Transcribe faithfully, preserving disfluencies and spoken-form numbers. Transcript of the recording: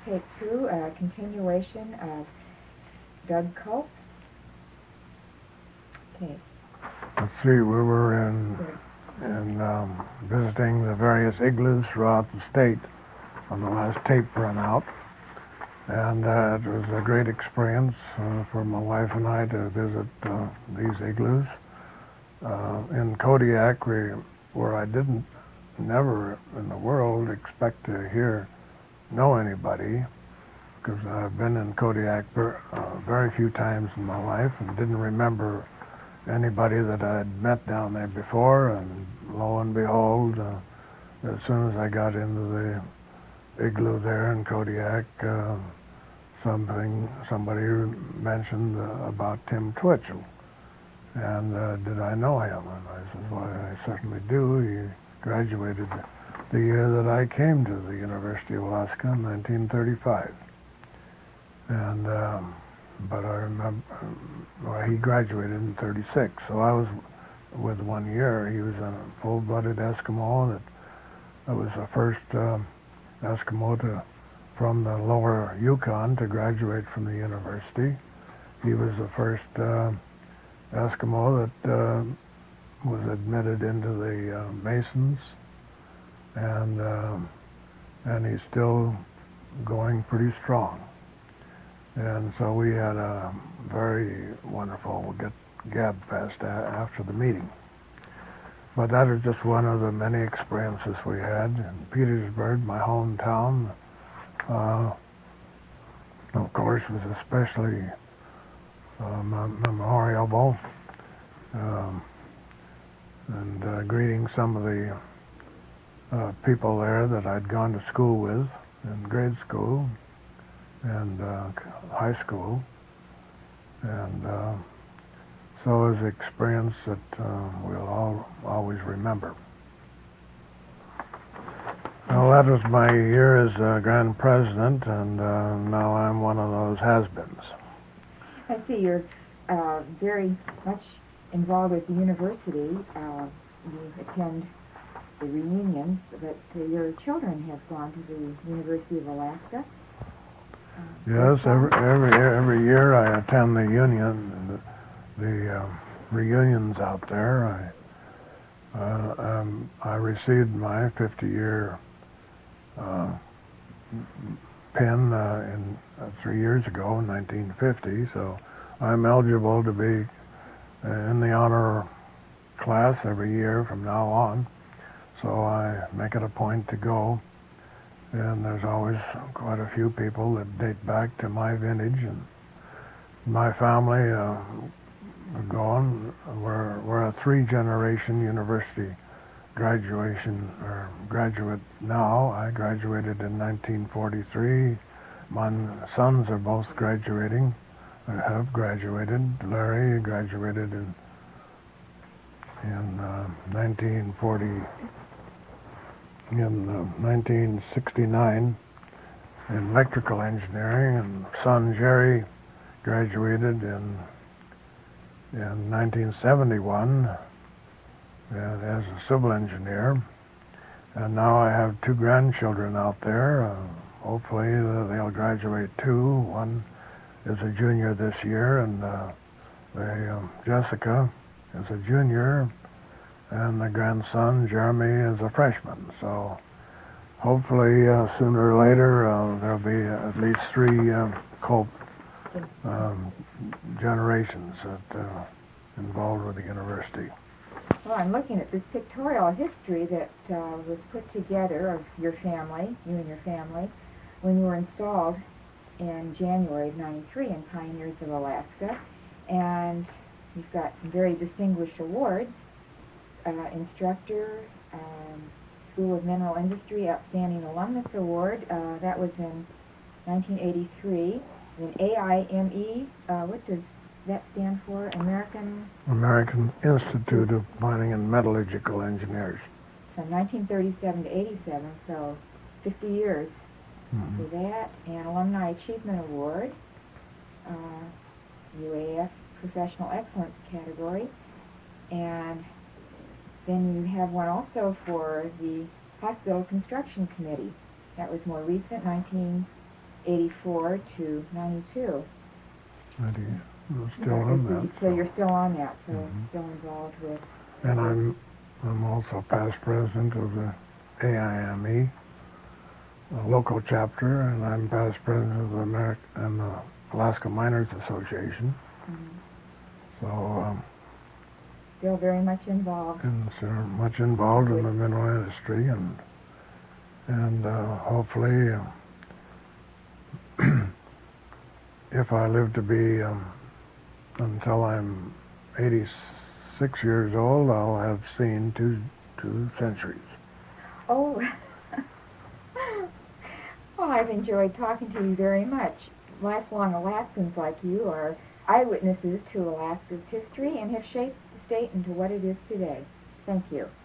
take two, a continuation of Doug Culp. Okay. Let's see, we were in, in um, visiting the various igloos throughout the state on the last tape run out. And uh, it was a great experience uh, for my wife and I to visit uh, these igloos. Uh, in Kodiak, we, where I didn't, never in the world expect to hear, know anybody, because I've been in Kodiak ver, uh, very few times in my life and didn't remember anybody that I'd met down there before. And lo and behold, uh, as soon as I got into the igloo there in Kodiak, uh, something, somebody mentioned uh, about Tim Twitchell. And uh, did I know him? And I said, well, I certainly do. He graduated the year that I came to the University of Alaska in nineteen thirty-five. And, um, but I remember, well, he graduated in thirty-six, so I was with one year. He was a full-blooded Eskimo. That, that was the first uh, Eskimo to from the lower Yukon to graduate from the university. He was the first uh, Eskimo that uh, was admitted into the uh, Masons, and uh, and he's still going pretty strong. And so we had a very wonderful get gab fest a after the meeting. But that is just one of the many experiences we had in Petersburg, my hometown. Uh, of course, was especially uh, memorable, um, and uh, greeting some of the uh, people there that I'd gone to school with in grade school and uh, high school, and uh, so it was an experience that uh, we'll all always remember. Well, that was my year as uh, Grand President, and uh, now I'm one of those has-beens. I see you're uh, very much involved with the university. Uh, you attend the reunions, but uh, your children have gone to the University of Alaska. Uh, yes, every, every, every year I attend the union, the, the uh, reunions out there. I, uh, um, I received my fifty-year Uh, pin uh, in uh, three years ago, in nineteen fifty, so I'm eligible to be uh, in the honor class every year from now on. So I make it a point to go, and there's always quite a few people that date back to my vintage, and my family uh, are gone. We're, we're a three-generation university graduation or graduate now. I graduated in nineteen forty-three. My sons are both graduating, or have graduated. Larry graduated in in uh, nineteen forty, in uh, nineteen sixty-nine in electrical engineering, and son Jerry graduated in in nineteen seventy-one. And as a civil engineer, and now I have two grandchildren out there. Uh, hopefully uh, they'll graduate too. One is a junior this year, and uh, they, um, Jessica is a junior, and the grandson Jeremy is a freshman. So hopefully uh, sooner or later uh, there'll be at least three uh, Culp um, generations that uh, involved with the university. Well, I'm looking at this pictorial history that uh, was put together of your family, you and your family, when you were installed in January of ninety-three in Pioneers of Alaska. And you've got some very distinguished awards. Uh, instructor, um, School of Mineral Industry Outstanding Alumnus Award. Uh, that was in nineteen eighty-three. Then A I M E, uh, what does that stand for? American? American Institute of Mining and Metallurgical Engineers. From nineteen thirty-seven to eighty-seven, so fifty years mm-hmm. for that. And Alumni Achievement Award, uh, U A F Professional Excellence category. And then you have one also for the Hospital Construction Committee. That was more recent, nineteen eighty-four to ninety-two. And he was still Yeah, on so, that. so you're still on that, so Mhm. still involved with. And I'm I'm also past president of the A I M E, a local chapter, and I'm past president of the American and the Alaska Miners Association. Mhm. So um, Still very much involved. and so much involved in the mineral industry, and and uh, hopefully, uh, if I live to be um, until I'm eighty-six years old, I'll have seen two two centuries. Oh, well, I've enjoyed talking to you very much. Lifelong Alaskans like you are eyewitnesses to Alaska's history and have shaped the state into what it is today. Thank you.